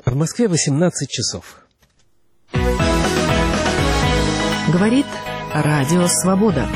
В Москве 18 часов. Говорит Радио Свобода.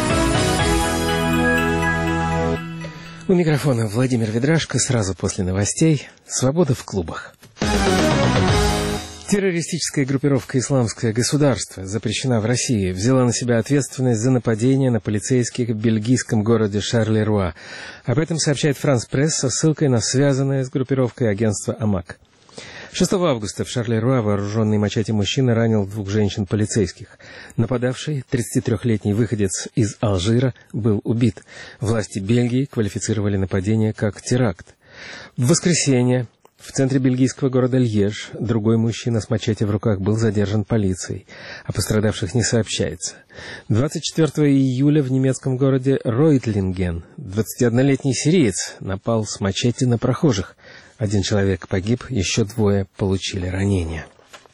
У микрофона Владимир Ведрашко. Сразу после новостей. Свобода в клубах. Террористическая группировка «Исламское государство» запрещена в России, взяла на себя ответственность за нападение на полицейских в бельгийском городе Шарлеруа. Об этом сообщает «Франс Пресс» со ссылкой на связанное с группировкой агентство «Амак». 6 августа в Шарлеруа вооруженный мачете мужчина ранил 2 женщин-полицейских. Нападавший, 33-летний выходец из Алжира, был убит. Власти Бельгии квалифицировали нападение как теракт. В воскресенье в центре бельгийского города Льеж другой мужчина с мачете в руках был задержан полицией. О пострадавших не сообщается. 24 июля в немецком городе Ройтлинген 21-летний сириец напал с мачете на прохожих. 1 человек погиб, еще 2 получили ранения.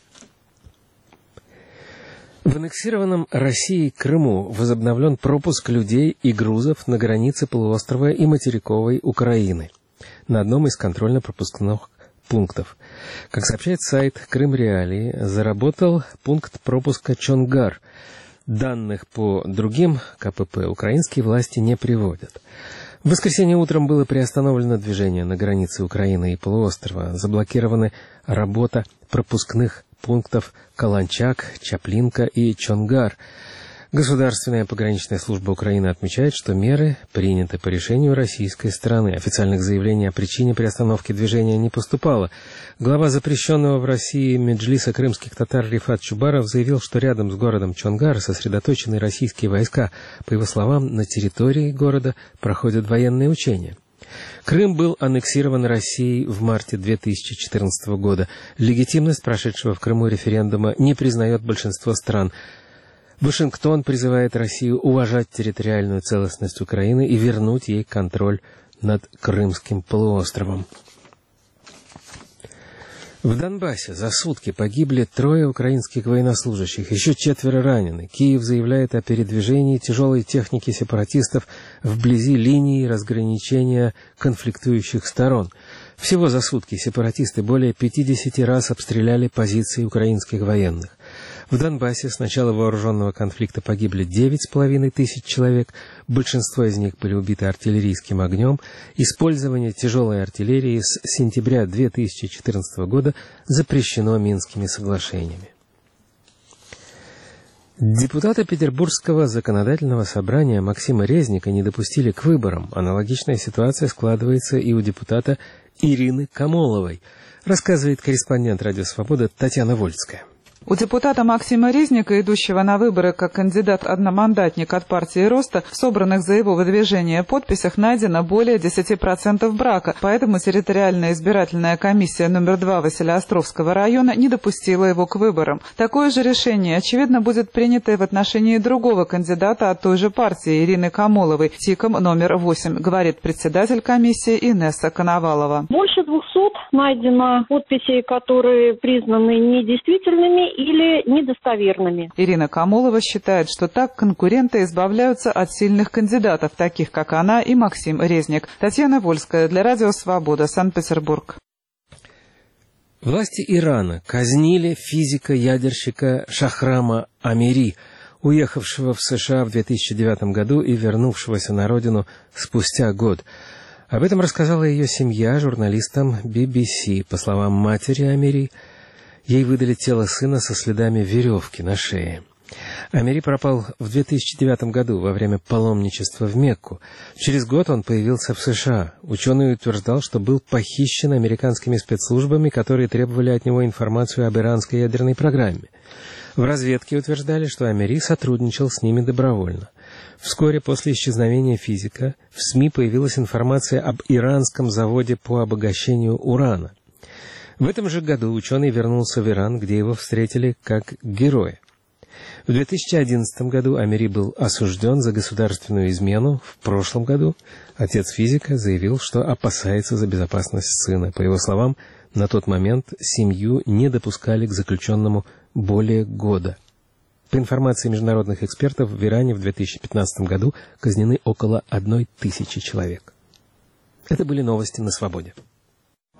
В аннексированном Россией Крыму возобновлен пропуск людей и грузов на границе полуострова и материковой Украины на одном из контрольно-пропускных пунктов. Как сообщает сайт Крым Реалии, заработал пункт пропуска Чонгар. Данных по другим КПП украинские власти не приводят. В воскресенье утром было приостановлено движение на границе Украины и полуострова. Заблокированы работа пропускных пунктов Каланчак, Чаплинка и Чонгар. Государственная пограничная служба Украины отмечает, что меры приняты по решению российской стороны. Официальных заявлений о причине приостановки движения не поступало. Глава запрещенного в России Меджлиса крымских татар Рифат Чубаров заявил, что рядом с городом Чонгар сосредоточены российские войска. По его словам, на территории города проходят военные учения. Крым был аннексирован Россией в марте 2014 года. Легитимность прошедшего в Крыму референдума не признает большинство стран. Вашингтон призывает Россию уважать территориальную целостность Украины и вернуть ей контроль над Крымским полуостровом. В Донбассе за сутки погибли 3 украинских военнослужащих, еще 4 ранены. Киев заявляет о передвижении тяжелой техники сепаратистов вблизи линии разграничения конфликтующих сторон. Всего за сутки сепаратисты более 50 раз обстреляли позиции украинских военных. В Донбассе с начала вооруженного конфликта погибли 9,5 тысяч человек, большинство из них были убиты артиллерийским огнем. Использование тяжелой артиллерии с сентября 2014 года запрещено Минскими соглашениями. Депутата Петербургского законодательного собрания Максима Резника не допустили к выборам. Аналогичная ситуация складывается и у депутата Ирины Камоловой, рассказывает корреспондент «Радио Свобода» Татьяна Вольская. У депутата Максима Резника, идущего на выборы как кандидат-одномандатник от партии «Роста», в собранных за его выдвижение подписях найдено более 10% брака, поэтому территориальная избирательная комиссия номер 2 Василеостровского района не допустила его к выборам. Такое же решение, очевидно, будет принято и в отношении другого кандидата от той же партии Ирины Камоловой, ТИКом номер 8, говорит председатель комиссии Инесса Коновалова. Больше 200 найдено подписей, которые признаны недействительными или недостоверными. Ирина Камолова считает, что так конкуренты избавляются от сильных кандидатов, таких как она и Максим Резник. Татьяна Вольская для Радио Свобода, Санкт-Петербург. Власти Ирана казнили физика-ядерщика Шахрама Амири, уехавшего в США в 2009 году и вернувшегося на родину спустя год. Об этом рассказала ее семья журналистам BBC. По словам матери Амири, ей выдали тело сына со следами веревки на шее. Амири пропал в 2009 году во время паломничества в Мекку. Через год он появился в США. Ученый утверждал, что был похищен американскими спецслужбами, которые требовали от него информацию об иранской ядерной программе. В разведке утверждали, что Амири сотрудничал с ними добровольно. Вскоре после исчезновения физика в СМИ появилась информация об иранском заводе по обогащению урана. В этом же году ученый вернулся в Иран, где его встретили как героя. В 2011 году Амири был осужден за государственную измену. В прошлом году отец физика заявил, что опасается за безопасность сына. По его словам, на тот момент семью не допускали к заключенному более года. По информации международных экспертов, в Иране в 2015 году казнены около 1000 человек. Это были новости на Свободе.